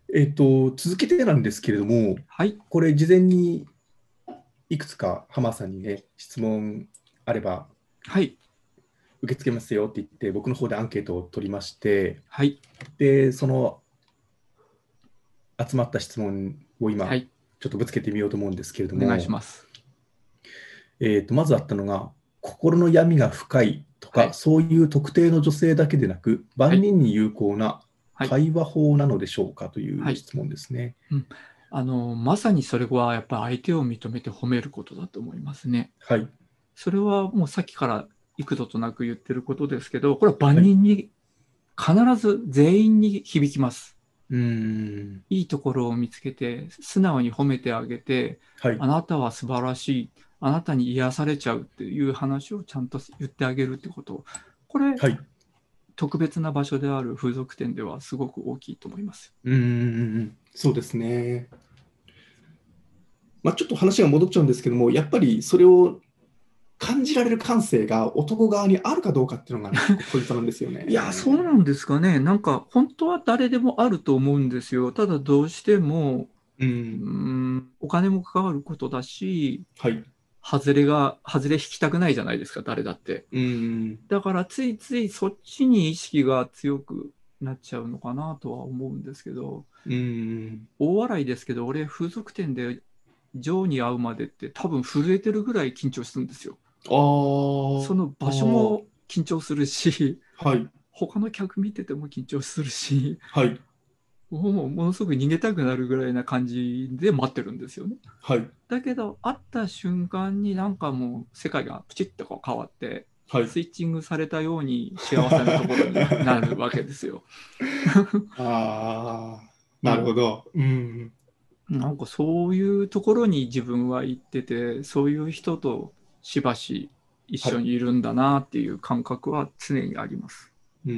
続けてなんですけれども、 はい。 これ事前にいくつか浜さんにね、質問あればはい。 受け付けますよって言って、僕の方でアンケートを取りまして、 はい。 で、その集まった質問を今、 はい。 ちょっとぶつけてみようと思うんですけれどお願いしも、 ます。 まずあったのが、心の闇が深いとか、 はい。 そういう特定の女性だけでなく、 はい。 万人に有効なはい。 会話法なのでしょうかといはい。 う質問ですね。 うん。まさにそれはやっぱり相手を認めて褒めることだと思いますね。 はい。 それはもうさっきから幾度となく言ってることですけど、これは万はい。 人に必ず全員に響きます。 うーん。 いいところを見つけて、素直に褒めてあげて、 はい。 あなたは素晴らしい、あなたに癒されちゃうっていう話をちゃんと言ってあげるってこと。これ、 はい。 特別な場所である風俗店ではすごく大きいと思います。 うーん。そうですね。まあ、ちょっと話が戻っちゃうんですけども、やっぱりそれを感じられる感性が男側にあるかどうかっていうのがね、結構ポイントなんですよいや、そうなね。 んですかね。なんか、本当は誰でもあると思うんですよ。ただ、どうしても、 うん。 お金も関わることだし、 はい。 外れ引きたくないじゃないですか、誰だって。 うん。 だから、ついついそっちに意識が強くなっちゃうのかなとは思うんですけど、 うん。 大笑いですけど、俺、風俗店でジョーに会うまでって多分震えてるぐらい緊張するんですよ。そのあ場所もあ。 緊張するし、 はい。 他の客見てても緊張するし、 はい。 もうものすごく逃げたくなるぐらいな感じで待ってるんですよね。 はい。 だけど、会った瞬間になんかもう世界がプチッとこう変わって、 はい。 スイッチングされたように幸せなところになるわけですよ。 ああ、なるほもど。うん。 う、なんかそういうところに自分は行ってて、そういう人としばし一はい。 緒にいるんだなっていう感覚は常にあります。 うん。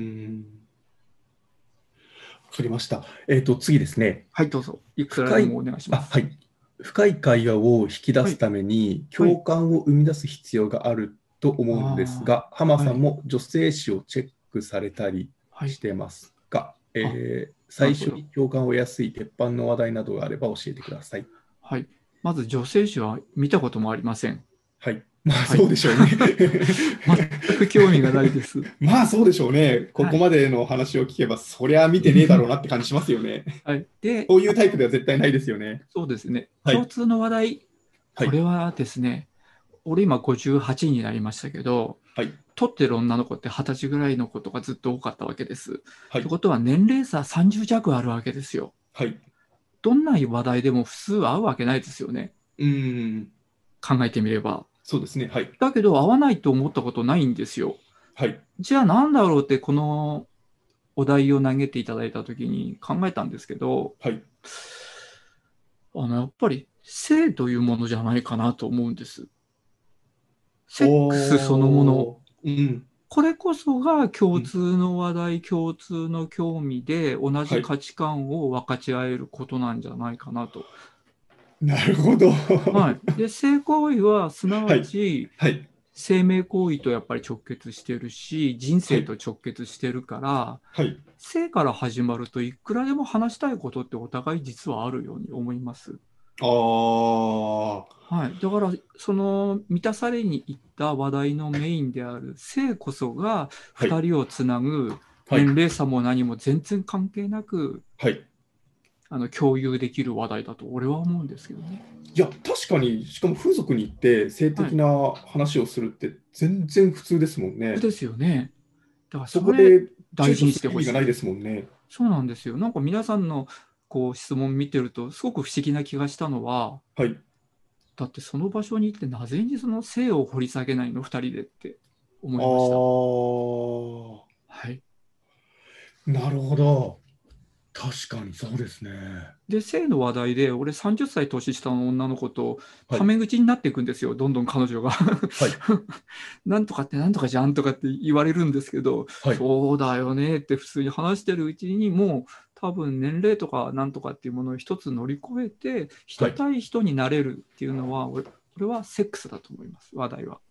わかりました。次ですね。 はい、どうぞ。いくら深い、 でもお願いしまあ、 す。 はい。深い会話を引き出はい、 すためにはい。 共感を生み出す必要があると思うんですあが、浜あ、はい、 さんも女性誌をチェックされたりはい。 してますか？ あ、なるほど。 最初に共感を得やすい鉄板の話題などがあれば教えてください。 はい。まず女性誌は見たこともありません。 はい。まあはい。 そうでしょうね。 全く興味がないです。 まあそうでしょうね。こはい。 こまでの話を聞けば、そりゃ見てねえだろうなって感じしますよね。 はい。で、 そういうタイプでは絶対ないですよね。 そうですね。 はい。 共通の話題、 はい。 これはですね、俺今58になりましたけど、 はい。 撮ってる女の子って20歳ぐらいの子とかずっと多かったわけです。 はい。 ってことは年齢差30弱あるわけですよ。 はい。 どんな話題でも普通合うわけないですよね。 うーん。 考えてみれば。 そうですね。はい。 だけど合わないと思ったことないんですよ。 はい。 じゃあなんだろうってこのお題を投げていただいたときに考えたんですけど、 はい。 やっぱり性というものじゃないかなと思うんです。セックスそのもの、 おー。うん。 これこそが共うん。 通の話題、共通の興味で同はい。 じ価値観を分かち合えることなんじゃないかなと。 なるほど。 はい。で、性行為はすなわはい。 ちはい。 生命行為とやっぱり直結してるし、人はい。 生と直結してるから、 はい。 性から始まるといくらでも話したいことってお互い実はあるように思います。 ああ。 はい。だから、その満たされに行った話題のメインである性こそがはい。 二人をつなぐはい。 年齢差も何も全然関係なくはい。 共有できる話題だと俺は思うんですけどね。 いや、確かに、しかも風俗に行って性はい。 的な話をするって全然普通ですもんね。 そうですよね。だからそれそこで躊大事にし躇する意てほしい。 味がないですもんね。 そうなんですよ。なんか皆さんの質問見てるとすごく不思議な気がしたのは、 はい。 だってその場所に行ってなぜにその性を掘り下げないの二人でって思あいました。 あ。 はい。 なるほど。確かにそうですね。 で、性の話題で、俺30歳年下の女の子とはい。 タメ口になっていくんですよ、どんどん彼女が。 はい。 なんとかってなんとかじゃんとかって言われるんですけど、 はい。 そうだよねって普通に話してるうちにもう多分年齢とかなんとかっていうものを一つ乗り越えて、 はい。 人対人になれるっていうのは、俺はセックスだと思います、話題は。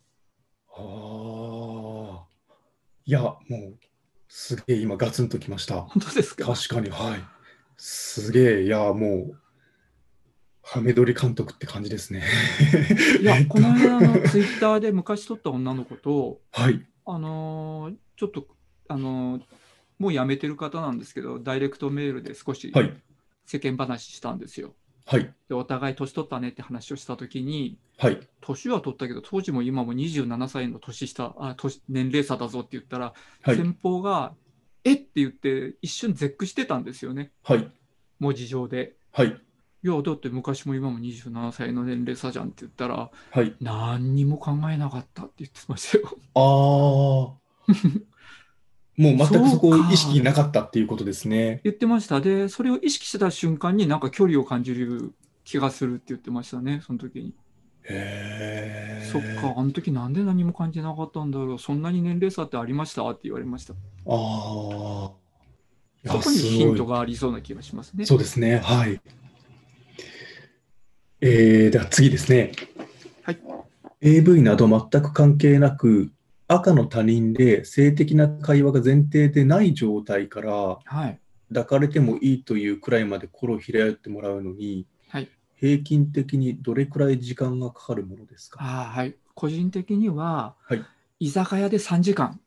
ああ。いや、もう、すげえ今ガツンときました。 本当ですか？ 確かに、はい。 すげえ、いや、もう、ハメ撮り監督って感じですね。 いや、こと、 の間ツイッターで昔撮った女の子と、 はい、 ちょっと、もう辞めてる方なんですけど、ダイレクトメールで少しはい、 世間話したんですよ。 はい、 で、お互い年取ったねって話をしたときに、 はい、 年は取ったけど、当時も今も27歳の年下、年齢差だぞって言ったら、 はい、 先方が、えって言って一瞬絶句してたんですよね、 はい、 文字上で。 はい、 いや、だって昔も今も27歳の年齢差じゃんって言ったら、 はい。 何にも考えなかったって言ってましたよ。 ああ、もう全くそうそこを意識か、 なかったっていうことですね。 言ってました。で、それを意識した瞬間になんか距離を感じる気がするって言ってましたね、その時に。そっか、 へえ。 あの時なんで何も感じなかったんだろう、そんなに年齢差ってありましたって言われました。 ああ、いや、 そこにヒントすごい。 がありそうな気がしますね。 そうですね。はい。では次ですね。 はい。 AV など全く関係なく、赤の他人で性的な会話が前提でない状態からはい。 抱かれてもいいというくらいまで心を開いてもらうのに、 はい。 平均的にどれくらい時間がかかるものですか？ はい。個人的には、 はい。 居酒屋で3時間。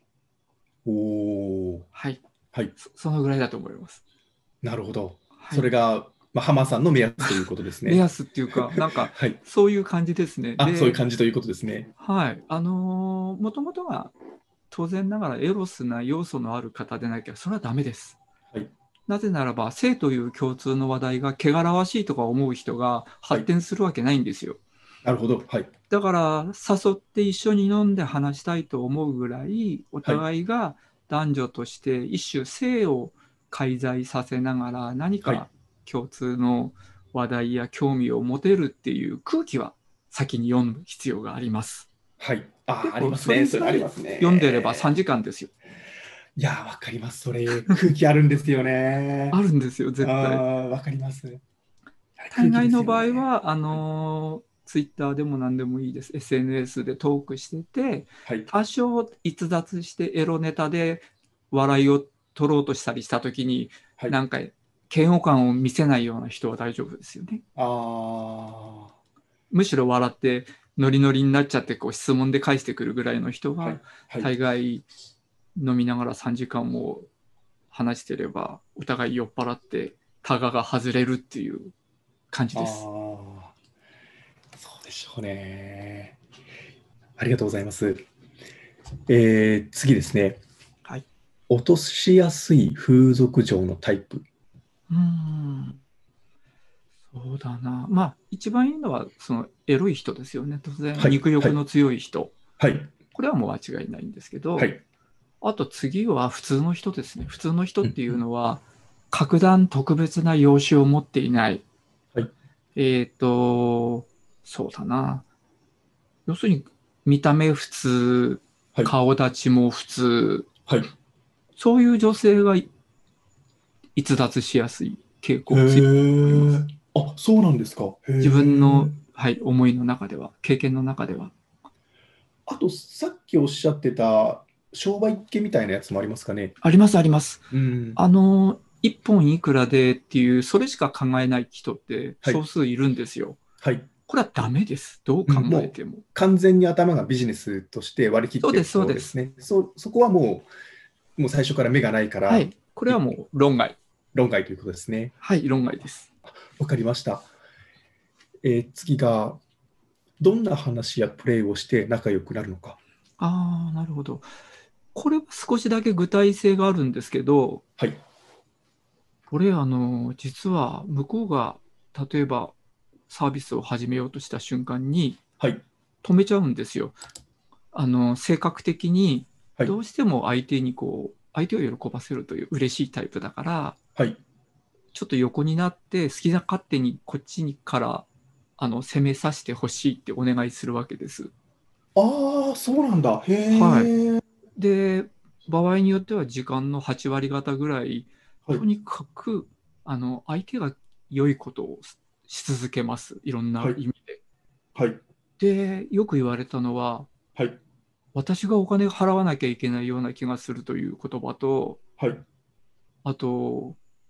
おー。 はい。 はい。 そのぐらいだと思います。 なるほど。 はい。 それが、まあ、浜さんの目安ということですね。 目安っていうか、なんか、 はい。 そういう感じですね。 あ、そういうで、 感じということですね。 はい。もともとが当然ながらエロスな要素のある方でなきゃ、それはダメです。 はい。 なぜならば、性という共通の話題が汚らわしいとか思う人がはい。 発展するわけないんですよ。 なるほど。はい。 だから、誘って一緒に飲んで話したいと思うぐらい、おはい。 互いが男女として一種性を介在させながら何はい。 か共通の話題や興味を持てるっていう空気は先に読む必要があります。 はい。ああ、ありでも、 ますね。 それそれあります読んでれば3 ね。 時間ですよ。 いやー、わかります。それ、空気あるんですよね。 あるんですよ、 あ絶対。 あ、わかります。あれ空気です大概の場合よね。 は、ツイッターでも何でもいいです。SNS でトークしてて、 はい。 多少逸脱してエロネタで笑いを取ろうとしたりしたときに、 はい。 なんか嫌悪感を見せないような人は大丈夫ですよね。 ああ、はむしろ笑ってノリノリになっちゃってこう質問で返してくるぐらいの人い。 は、 はい。 大概飲みながら3時間も話してれば、お互い酔っ払ってタガが外れるっていう感じあです。 あ、そうでしょうね。ありがとうございます。次ですね。 はい。 落としやすい風俗嬢のタイプ。 うーん。そうだな。まあ、一番いいのは、そのエロい人ですよね。突然、 はい。はい。 肉欲の強い人。 はい。 これはもう間違いないんですけど、 はい。 あと次は普通の人ですね。普通の人っていううんうん。 のは、格段特別な容姿を持っていない。 はい。 えっと、そうだな。要するに、見た目普通、 はい。 顔立ちも普通、 はい。 そういう女性が逸脱しやすい傾へ向強いと思います。 え。あ、そうなんですか。へ自分の、 え。 はい、思いの中では、経験の中では。 あと、さっきおっしゃってた商売っ気みたいなやつもありますかね。 あります、あります。 うん。 一本いくらでっていう、それしか考えない人ってはい。 少数いるんですよ。 はい。 これはダメです。どう考うん、もうえても。 完全に頭がビジネスとして割り切ってるそうです、そうです。 人ですね。そこはもう最初から目がないから、 はい。これはもう論外。 論外ということですね。 はい、論外です。 わかりました。次が、どんな話やプレイをして仲良くなるのか。 ああ、なるほど。これは少しだけ具体性があるんですけど、 はい。 これ、実は向こうが、例えばサービスを始めようとした瞬間にはい。 止めちゃうんですよ。性格的にはい。 どうしても相手に相手を喜ばせるという嬉しいタイプだから、 はい。 ちょっと横になって好きな勝手にこっちにから攻めさせてほしいってお願いするわけです。 ああ、そうなんだ。 はい。 へえ。 で、場合によっては時間の8割方ぐらい、 はい。 とにかく相手が良いことをし続けます。いろんなはい。 意味で。 はい。 で、よく言われたのは、 はい。 私がお金払わなきゃいけないような気がするという言葉と、 はい。 あと、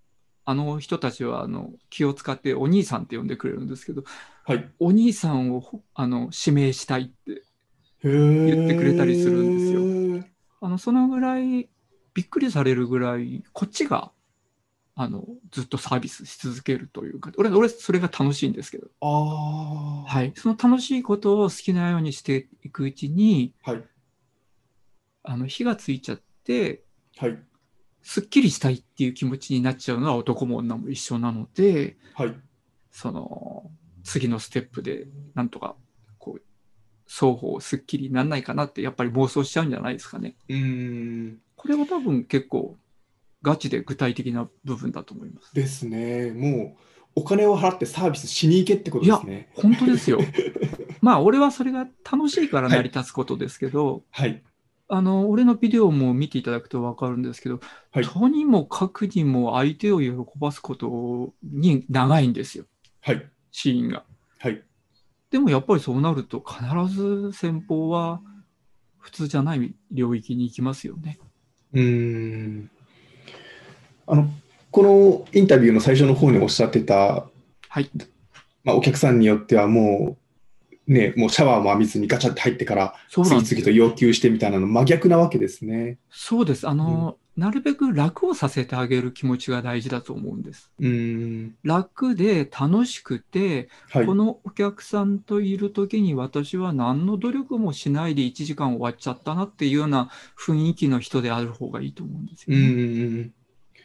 あの人たちは気を使ってお兄さんって呼んでくれるんですけど、 はい。 お兄さんを指名したいってへ言ってくれたりするんですよ。 え。 そのぐらいびっくりされるぐらいこっちがずっとサービスし続けるというか、俺それが楽しいんですけど、 ああ。 はい、その楽しいことを好きなようにしていくうちにはい。 火がついちゃってはい。 すっきりしたいっていう気持ちになっちゃうのは男も女も一緒なので、 はい。 その次のステップでなんとかこう双方すっきりなんないかなってやっぱり妄想しちゃうんじゃないですかね。 うーん。 これは多分結構ガチで具体的な部分だと思います。 ですね。もう、お金を払ってサービスしに行けってこといや、 ですね。 本当ですよ。まあ、俺はそれが楽しいから成りはい。 立つことですけど、 はい。 俺のビデオも見ていただくと分かるんですけど、 はい。 とにもかくにも相手を喜ばすことに長いんですよ、 はい。 シーンが。 はい。 でもやっぱりそうなると必ず先方は普通じゃない領域に行きますよね。 うーん。あの、このインタビューの最初の方におっしゃってた、 はい。 まあ、お客さんによってはもう、ね、もうシャワーも浴びずにガチャって入ってからそうな次んですよ。 々と要求してみたいなの真逆なわけですね。 そうです。 うん。 なるべく楽をさせてあげる気持ちが大事だと思うんです。 うーん。 楽で楽しくて、 はい。 このお客さんといるときに私は何の努力もしないで1時間終わっちゃったなっていうような雰囲気の人である方がいいと思うんですうよね。 ーん。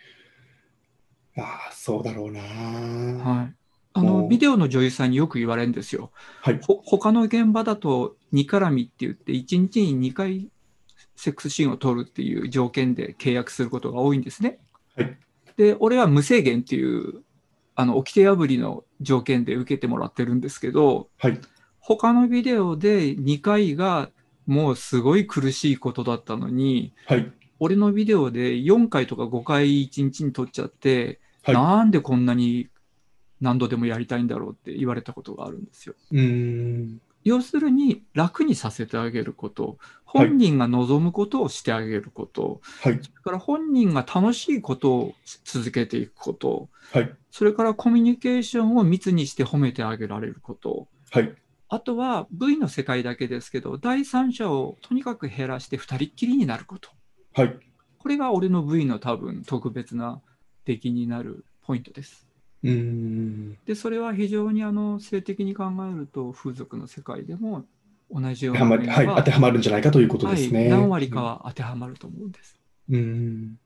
ああ、そうだろうな。 はい。ビもう、 デオの女優さんによく言われるんですよ。 はい。 他の現場だと2絡みって言って1日に2回セックスシーンを撮るっていう条件で契約することが多いんですね。 はい。 で、俺は無制限っていう掟破りの条件で受けてもらってるんですけど、 はい。 他のビデオで2回がもうすごい苦しいことだったのに、 はい。 俺のビデオで4回とか5回1日に撮っちゃって、 はい。 なんでこんなに何度でもやりたいんだろうって言われたことがあるんですよ。 うーん。 要するに楽にさせてあげること、 はい。 本人が望むことをしてあげること、 はい。 それから本人が楽しいことを続けていくこと、 はい。 それからコミュニケーションを密にして褒めてあげられること、 はい。 あとは V の世界だけですけど、第三者をとにかく減らして二人っきりになること。 はい。 これが俺の V の多分特別な出来になるポイントです。 うーん。 で、それは非常に性的に考えると風俗の世界でも同じようなはまり、はい。当面は、 てはまるんじゃないかということではい、何すね。 割かは当てはまると思うんです。 うーん。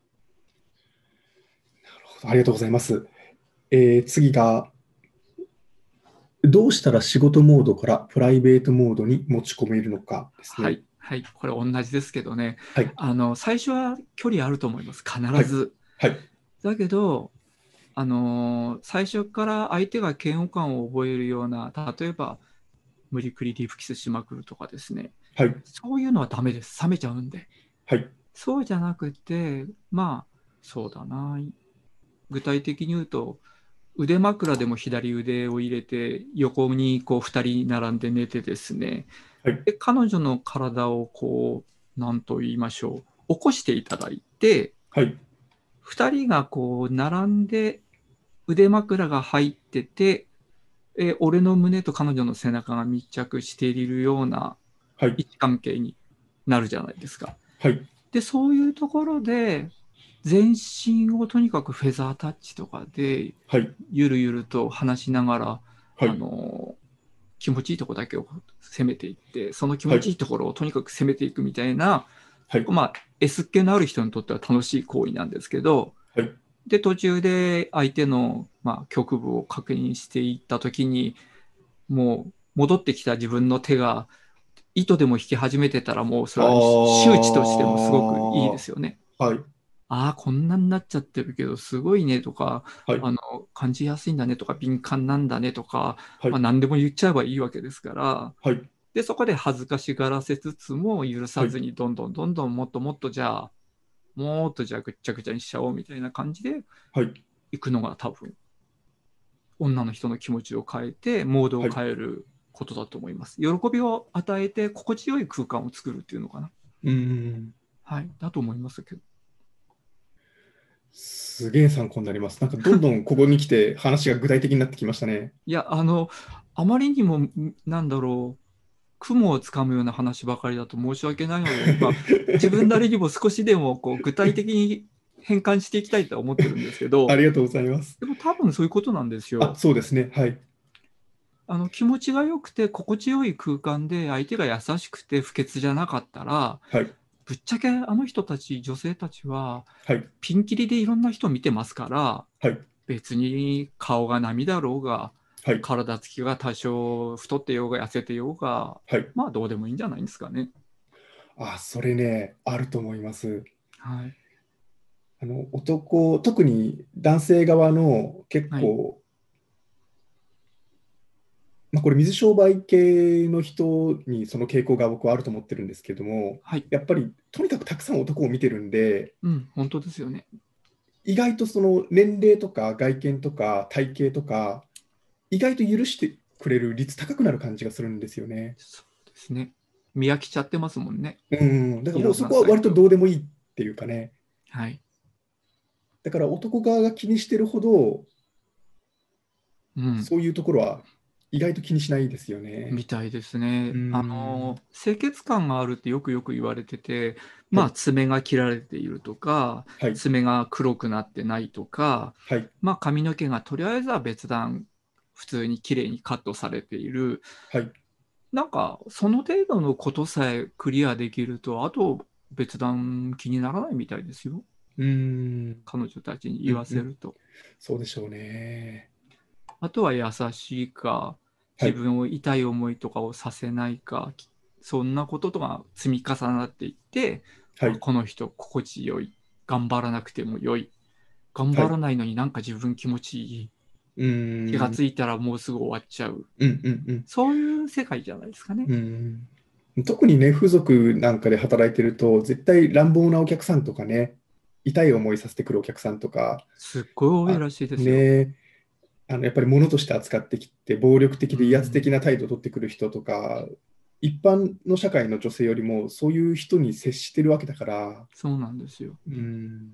ありがとうございます。次が、どうしたら仕事モードからプライベートモードに持ち込めるのかですね。 はい、はい、これ同じですけどね、 はい。 最初は距離あると思います、必はい。 ず。 はい。 だけど、最初から相手が嫌悪感を覚えるような、例えば無理くりリプキスしまくるとかですね、 はい。 そういうのはダメです。冷めちゃうんで。 はい。 そうじゃなくて、まあ、そうだな。具体的に言うと、腕枕でも左腕を入れて、横にこう2人並んで寝てですね、 はい。 で、彼女の体をこう、なんと言いましょう、起こしていただいて、 はい。 2人がこう、並んで腕枕が入ってて、俺の胸と彼女の背中が密着しているようなはい。 位置関係になるじゃないですか。 はい。 で、そういうところで、全身をとにかくフェザータッチとかで、 はい。 ゆるゆると話しながら、 はい。 気持ちいいところだけを攻めていって、その気はい。 持ちいいところをとにかく攻めていくみたいな、 はい。 まあ、S っ気のある人にとっては楽しい行為なんですけど、 はい。 で、途中で相手の、局部を確認していったときに、もう戻ってきた自分の手が糸でも引き始めてたら、もうそあれは周知としてもすごくいいですよね。 あ、はい。 ああ、こんなになっちゃってるけど、すごいねとか、 はい。 感じやすいんだねとか、敏感なんだねとか、 はい。 何でも言っちゃえばいいわけですから、 はい。 で、そこで恥ずかしがらせつつも許はい。 さずに、どんどんどんどんもっともっとじゃあ、もっとじゃあぐっちゃぐちゃにしちゃおうみたいな感じではい。 行くのが多分、女の人の気持ちを変えて、モードをはい。 変えることだと思います。喜びを与えて、心地よい空間を作るっていうのかな。 うーん。 はい、だと思いますけど。 すげえ参考になります。なんかどんどんここに来て話が具体的になってきましたね。 いや、あまりにも、なんだろう、雲をつかむような話ばかりだと申し訳ないので、今、自分なりにも少しでもこう具体的に変換していきたいとは思ってるんですけど、 ありがとうございます。 でも多分そういうことなんですあ、 よ。 そうですね。はい。 気持ちが良くて心地よい空間で相手が優しくて不潔じゃなかったら、 はい。 ぶっちゃけあの人たち、女性たちははい。 ピンキリでいろんな人見てますから、 はい。 別に顔が波だろうが、 はい。 体つきが多少太ってようが痩せてようが、 はい。 まあどうでもいいんじゃないですかね。 あ、それね、あると思います。 はい。 特に男性側の結はい。 構、まあ、これ水商売系の人にその傾向が僕はあると思ってるんですけども、 はい。 やっぱりとにかくたくさん男を見てるんで、 うん、本当ですよね。 意外とその年齢とか外見とか体型とか、意外と許してくれる率高くなる感じがするんですよね。 そうですね。見飽きちゃってますもんね。 うん、だからもうそいろんなこは割とサイト。 どうでもいいっていうかね。 はい。 だから男側が気にしてるほど、 うん。 そういうところは意外と気にしないですよね。 みたいですうね。 ん。 清潔感があるってよく言われてて、まあ、 はい。 爪が切られているとか、 はい。 爪が黒くなってないとか、 はい。 まあ、髪の毛がとりあえずは別段、普通に綺麗にカットされている。 はい。 なんか、その程度のことさえクリアできると、あと別段気にならないみたいですよ。 うん。 彼女たちに言わうん。うん。 せると。 そうでしょうね。 あとは優しいか、自はい。 分を痛い思いとかをさせないか、そんなこととか積み重なっていって、あ、 はい。 この人心地よい。頑張らなくてもよい。頑はい。 張らないのになんか自分気持ちいい。 うん。 気がついたらもうすぐ終わっちゃう。 うん。うん。うん。 そういう世界じゃないですかね。 うん。特にね、風俗なんかで働いてると、絶対乱暴なお客さんとかね、痛い思いさせてくるお客さんとか、 すっごい多いあ、 らしいですよ。 ね、やっぱり物として扱ってきて、暴力的うで威圧的ん、 な態度を取ってくる人とか、一般の社会の女性よりも、そういう人に接してるわけだから、 そうなんですよ。 うん、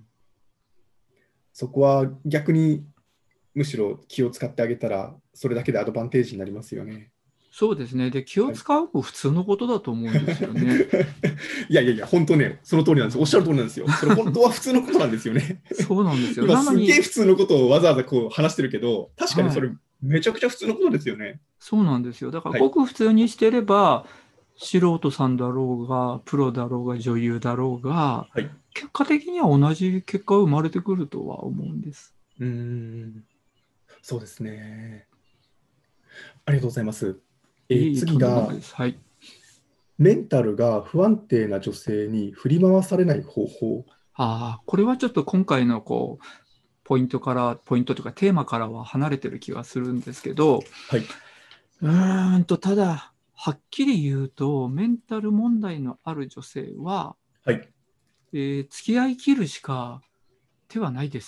そこは逆にむしろ気を使ってあげたら、それだけでアドバンテージになりますよね。 そうですね。で、気をはい。 使うの普通のことだと思うんですよね。 いやいやいや、本当ね、その通りなんです。おっしゃるうん、 通りなんですよ。それ本当は普通のことなんですよね。 そうなんですよ。 今すっげえなのに、 普通のことをわざわざこう話してるけど、確かにそれはい。 めちゃくちゃ普通のことですよね。 そうなんですよ。だから、 はい。 ごく普通にしてれば、素人さんだろうが、プロだろうが、女優だろうが、 はい。 結果的には同じ結果が生まれてくるとは思うんです。 うーん、そうですね。ありがとうございます。 いえいえ、とんでもない次が、 です。はい。 メンタルが不安定な女性に振り回されない方法。 ああ、これはちょっと今回のポイントというかテーマからは離れてる気がするんですけど、 はい。 ただ、はっきり言うと、メンタル問題のある女性は、 はい。 付き合い切るしか手はないです。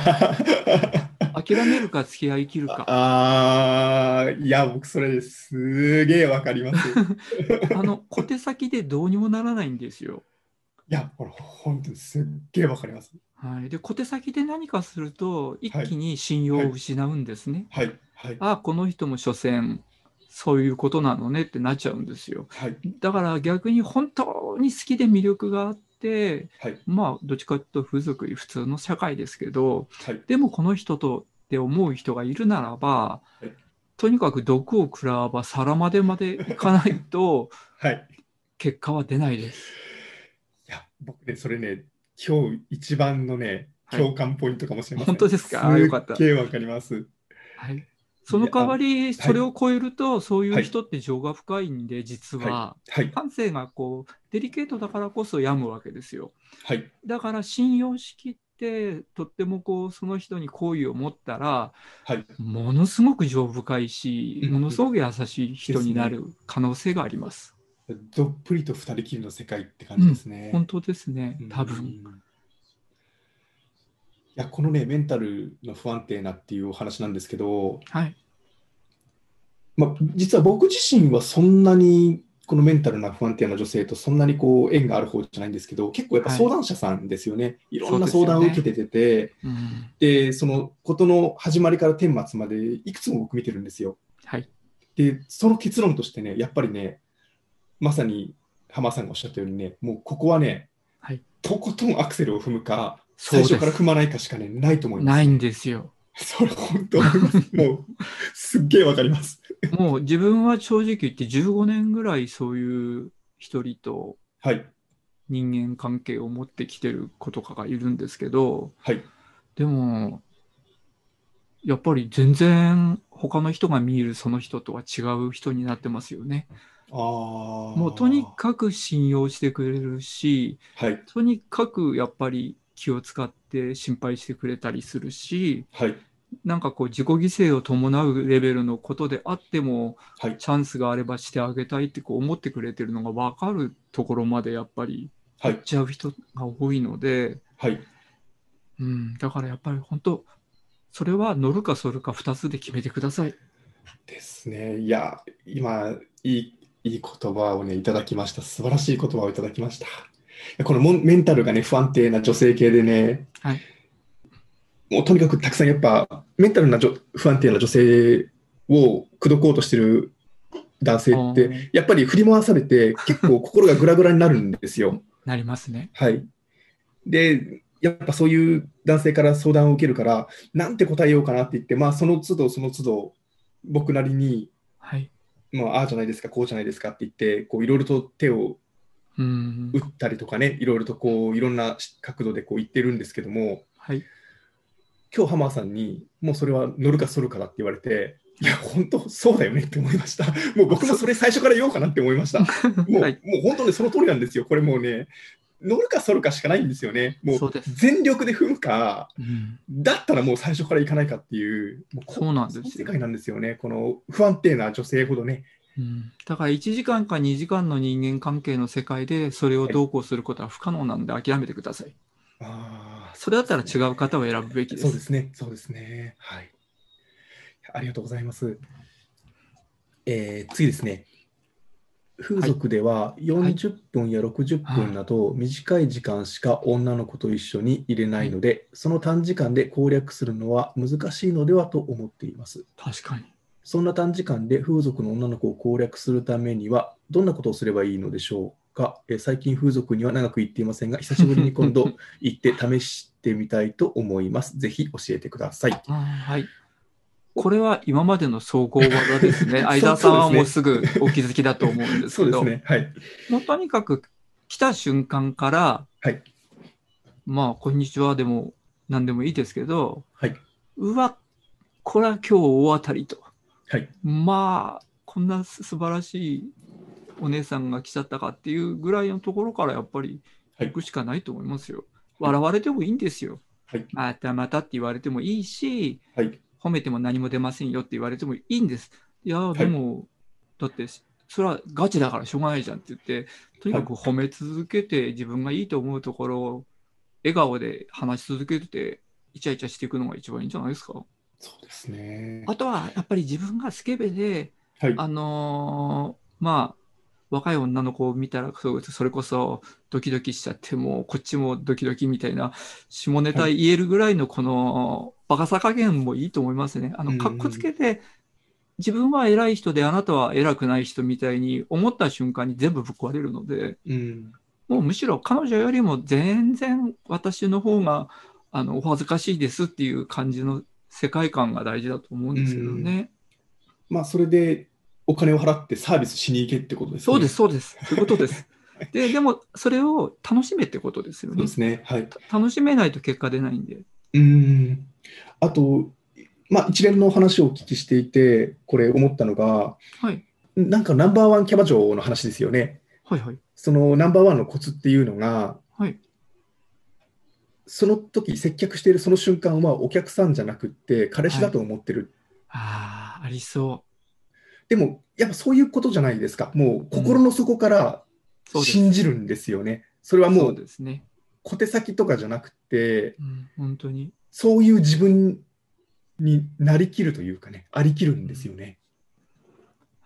諦めるか付き合い切るか。 いや、僕、それすげえわかります。 小手先でどうにもならないんですよ。 いや、これ、本当にすっげえわかります。 はい。で、小手先で何かすると、一はい。 気に信用をはい。 失うんですね。 はい。はい。 ああ、この人も所詮、そういうことなのねってなっちゃうんですよ。 はい。 だから逆に本当に好きで魅力があって、 はい。 まあ、どっちかというと風俗普通の社会ですけど、 はい。 でもこの人とって思う人がいるならば、 はい。 とにかく毒を食らわば皿までいかないとはい。 結果は出ないです。 いや、僕ね、それね、今日一番のね、 はい。 共感ポイントかもしれませ本当ん。 ですか？ああ、よすっかった。 げえわかります。 はい。そのいや、 代わり、 はい。 それを超えると、そういうはい。 人って情が深いんで、実はい。 は、 はい。 感性がデリケートだからこそ病むわけですよ。 はい。 だから信用しきって、とってもその人に好意を持ったら、 はい。 ものすごく情深いし、 うんうん。 ものすごく優しい人になですね。 る可能性があります。 どっぷりと二人きりの世界って感じでうん、 すね。 本当ですね、 う多分。 ん。いや、このね、メンタルの不安定なっていうお話なんですけど、 はい。 実は僕自身はそんなにこのメンタルな不安定な女性とそんなにこう縁がある方じゃないんですけど、結構やっぱはい。 相談者さんですよね。いろそうでんな相談を受すよね。 けてて、 うん。 で、そのことの始まりから顛末までいくつも僕見てるんですよ。 はい。 で、その結論としてね、やっぱりね、まさに浜田さんがおっしゃったようにね、もうここはね、 はい。 とことんアクセルを踏むか、最初から踏そうです。 まないかしかね、ないと思いまないんすね。 ですよ。 それ本当思います。もう、すっげえわかります。 もう自分は正直言って15年ぐらいそういう一人とはい、 人間関係を持ってきてる子とかがいるんですけど、 はい。 でもやっぱり全然他の人が見るその人とは違う人になってますよね。 あもうとにあ、 かく信用してくれるし、 はい、 とにかくやっぱり気を使って心配してくれたりするし、 はい、 なんかこう自己犠牲を伴うレベルのことであっても、 はい、 チャンスがあればしてあげたいってこう思ってくれてるのが分かるところまでやっぱりはい、 行っちゃう人が多いので、 はい。 うん、だからやっぱり本当、それは乗るか反るか2つで決めてください。 ですね。いや、今、いい言葉をね、いただきました。素晴らしい言葉をいただきました。このメンタルがね、不安定な女性系でね、 はい。 もうとにかくたくさんやっぱ、メンタルな不安定な女性を口説こうとしてる男性あって、 ーやっぱり振り回されて、結構心がグラグラになるんですよ。 なりますね。 はい。で、やっぱそういう男性から相談を受けるから、なんて答えようかなって言って、まあ、その都度その都度、僕なりに、 はい。 まあ、ああじゃないですか、こうじゃないですかって言って、こういろいろと手をうん。 打ったりとかね、いろいろとこういろんな角度でこう言ってるんですけども、 はい。 今日ハマーさんにもうそれは乗るか反るかだって言われて、いや、 はい。 本当そうだよねって思いました。もうあ、 僕もそれ最初から言おうかなって思いました。 はい。 もう本当にその通りなんですよ。これもうね、乗るか反るかしかないんですよね。もうそうです。 全力で踏むか、 うん。 だったらもう最初から行かないかっていう、もうそうなんですよ。 その世界なんですよね。この不安定な女性ほどね。 うん。だから1時間か2時間の人間関係の世界でそれをはい、 どうこうすることは不可能なんで諦めてください。 ああ、そそれだったらうですね。 違う方を選ぶべきです。 そうですね。そうですね。はい。ありがとうございます。次ですね。風はい。 俗でははい。 40分や60分あなど短い時間しか女の子と一緒に入れなはい。 いので、その短時間で攻略するのは難しいのではと思っています。 確かに。 そんな短時間で風俗の女の子を攻略するためには、どんなことをすればいいのでしょうか。最近風俗には長く行っていませんが、久しぶりに今度行って試してみたいと思います。ぜひ教えてください。 はい。これは今までの総合技ですね。相田さんはそうですね。 もうすぐお気づきだと思うんですけど、 そうですね。はい。 もうとにかく来た瞬間から、 はい。 まあ、こんにちはでも何でもいいですけど、 はい。 うわ、これは今日大当たりと。 はい。 まあ、こんな素晴らしいお姉さんが来ちゃったかっていうぐらいのところからやっぱりはい。 行くしかないと思いますよ。 はい。 笑われてもいいんですよ。 はい。 またまたって言われてもいいし、 はい。 褒めても何も出ませんよって言われてもいいんです。いや、 はい。 でも、だって、それはガチだからしょうがないじゃんって言って、とにはい。 かく褒め続けて自分がいいと思うところを笑顔で話し続けて、イチャイチャしていくのが一番いいんじゃないですか。 そうですね。 あとは、やっぱり自分がスケベで、 はい。 まあ、若い女の子を見たら、それこそドキドキしちゃって、もうこっちもドキドキみたいな、下ネはい。 タ言えるぐらいのこのバカさ加減もいいと思いますね。 うかっこつん。 けて、自分は偉い人であなたは偉くない人みたいに思った瞬間に全部ぶっ壊れるので、 うん。 もうむしろ彼女よりも全然私の方がお恥ずかしいですっていう感じの世界観が大事だと思うんうですけどん。 ね。 まあ、それでお金を払ってサービスしに行けってことですそうです、 ね。 そうです。そういうことです。でも、それを楽しめってことですよね。 そうですね。はい。 楽しめないと結果出ないんで。 うん。あと、まあ、一連の話をお聞きしていて、これ思ったのが、 はい、 なんかナンバーワンキャバ嬢の話ですよね。 はい、はい、 そのナンバーワンのコツっていうのが、 はい。 その時接客しているその瞬間はお客さんじゃなくって彼氏はい。 だと思ってる。 ああ、ありそでも、やっぱそういうことじゃないですか。もうう。うん、 心の底からそうです。 信じるんですよね。それはそうもうですね。 小手先とかじゃなくて、 うん、本当に。 そういう自分になりきるというかね、ありきるんですうん、 よね。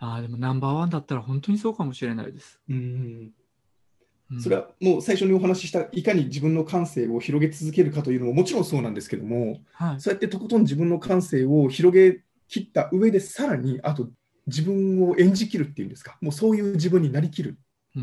でもナンバーワンだったら本当にそうかもしれないです。 うん。 うん、 それはもう最初にお話しした、いかに自分の感性を広げ続けるかというのももちろんそうなんですけども、 はい。 そうやってとことん自分の感性を広げ切った上で、さらに、あと自分を演じきるっていうんですか、もうそういう自分になりきる。 うん、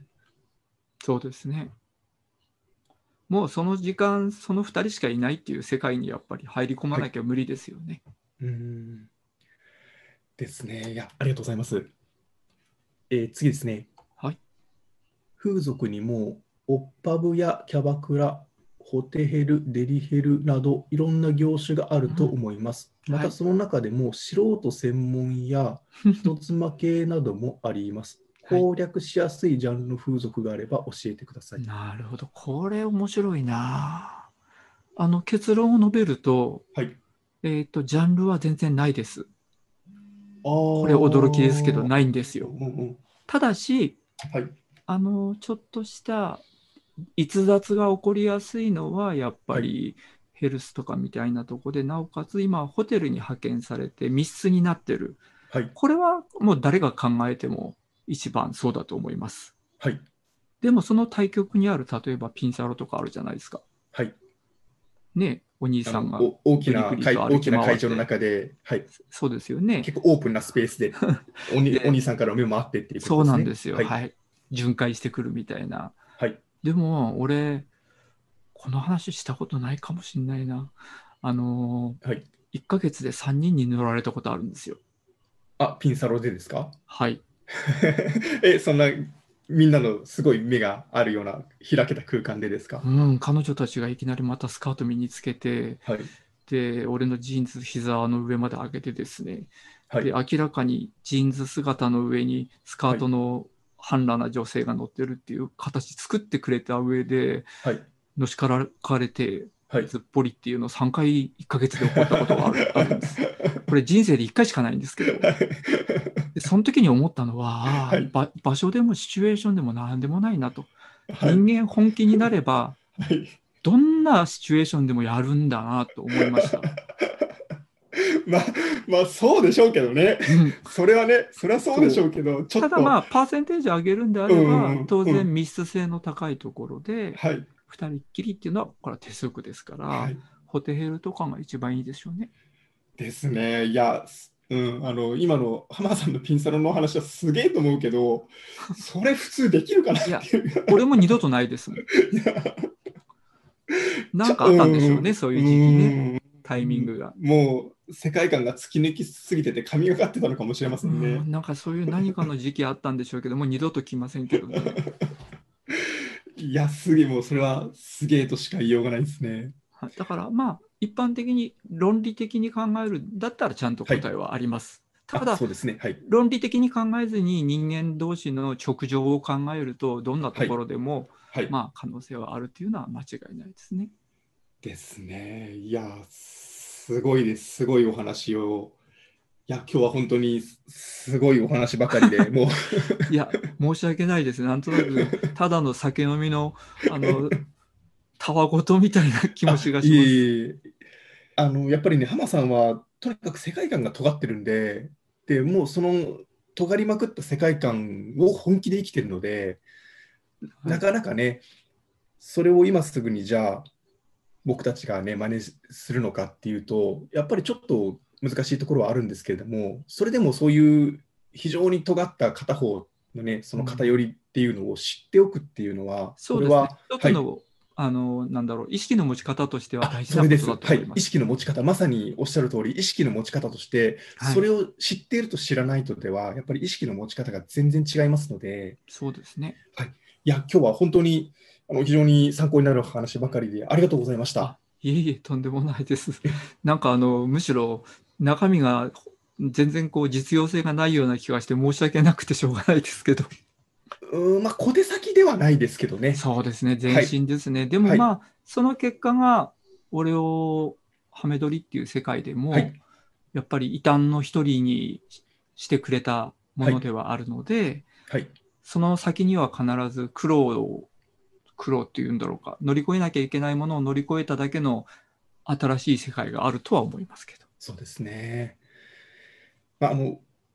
そうですね。もうその時間、その2人しかいないっていう世界にやっぱり入り込まはい。 なきゃ無理ですよね。 うんですね。いや、ありがとうございます。次ですね。 はい。 風俗にも、オッパブやキャバクラ、ホテヘル、デリヘルなど、いろんな業種があるとうん、 思います。まはい。 たその中でも、素人専門や人妻系などもあります。 はい。 攻略しやすいジャンルの風俗があれば教えてください。 なるほど。これ面白いな。結論を述べると、 はい。 ジャンルは全然ないです。 ああ、 これ驚きですけど、 うんないんですよ。 うんうん。 ただし、 はい。 ちょっとした逸脱が起こりやすいのは、やっぱはい。 りヘルスとかみたいなとこで、なおかつ今、ホテルに派遣されて密室になってる。 はい。 これはもう誰が考えても一番そうだと思います。 はい。 でもその対極にある、例えばピンサロとかあるじゃないですか。 はい。 ね、お兄さんが大きぐりぐな会、 りと歩き大きな会場の回って、 中で、はい。 そうですよね。 結構オープンなスペースで、おで、 兄さんから目もあってっていうことそうですね。 なんですよ。 はい。 はい。巡回してくるみたいな。 はい。 でも、俺、この話したことないかもしんないな。あのはい。 1ヶ月で3人に乗られたことあるんですよ。 あ、ピンサロでですか？ はい。 そんな、みんなのすごい目があるような開けた空間でですか？ うん、彼女たちがいきなりまたスカート身につけて、 はい。 で、俺のジーンズ膝の上まで上げてですね、で、 はい。 明らかにジーンズ姿の上にスカーはい。 トの半裸な女性が乗ってるっていう形作ってくれた上で、 はい。 のしからかれて、 はい。 ずっぽりっていうのを3回1ヶ月で起こったことがあるんです。これ人生で1回しかないんですけど、で、その時に思ったのは、 はい。 場所でもシチュエーションでも何でもないなと。 はい。 人間本気になれば、 はい。 どんなシチュエーションでもやるんだなと思いました。 まあ、まあ、そうでしょうけどね。 うん、 それはね、それはそうでしそう。 ょうけど、ちょっと、 ただまあ、パーセンテージ上げるんであうれば、当ん、うん。 然密室性の高いところで、 はい。 二人っきりっていうのは、これは手則ですから、 はい。 ホテヘルとかが一番いいでしょうね。 ですね。いや、今の浜田さんのピンサロの話はすげえと思うけど、それ普通できるかなっいや、 ていう。 俺も二度とないですもん。 いや、 なんかあうったんでしょうね、 ん、 そういう時期ね。 うん、 タイミングが。 もう世界観が突き抜きすぎてて神がかってたのかもしれませんね。 なんかそういう何かの時期あったんでしょうけども、二度と来ませんけどね。 いや、すげえ、もうそれはすげえとしか言いようがないですね。 はい、だからまあ、一般的に論理的に考えるんだったらちゃんとはい。 答えはあります。たあ、 だ、 そうですね。はい。 論理的に考えずに人間同士の直情を考えると、どんなとこはい。 ろでも、 はい。 まあ、可能性はあるというのは間違いないですね。 ですね。いや、すごいです。すごいお話を。いや、今日は本当にすごいお話ばかりで、もういや、申し訳ないです。なんとなく、ただの酒飲みの、あの、たわごとみたいな気持あ、 ちがいします。 えいえ。やっぱりね、浜さんはとにかく世界観が尖ってるんで、で、もうその尖りまくった世界観を本気で生きてるので、 はい。 なかなかね、それを今すぐにじゃあ僕たちがね、真似するのかっていうと、やっぱりちょっと難しいところはあるんですけれども、それでもそういう非常に尖った片方のね、その偏うん、 りっていうのを知っておくっていうのは、 そうですね。 これは、はい、 一つの、なんだろう、意識の持ち方としてはあ、 大事なことだそれです。はい。意と思います。 識の持ち方、まさにおっしゃる通り、意識の持ち方として、 はい。 それを知っていると知らないとでは、やっぱり意識の持ち方が全然違いますので、 そうですね。 はい。いや、今日は本当に非常に参考になる話ばかりでありがとうございました。 あ、いえいえ、とんでもないです。なんかむしろ中身が全然こう実用性がないような気がして申し訳なくてしょうがないですけど。 まあ、小手先ではないですけどね。 そうですね、前はい。 進ですね。でもはい。 まあ、その結果が、俺をハメ撮りっていう世界でも、 はい。 やっぱり異端の一人にしてくれたもはい。 のではあるので、 はい。 その先には必ず苦労っていうんだろうか、乗り越えなきゃいけないものを乗り越えただけの新しい世界があるとは思いますけど。 そうですね。まあ、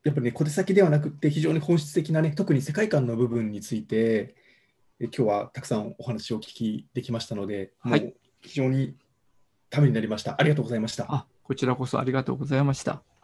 やっぱりね、小手先ではなくて、非常に本質的なね、特に世界観の部分について、今日はたくさんお話をお聞きできましたので、 はい。 もう非常にためになりました。ありがとうございました。 こちらこそありがとうございました。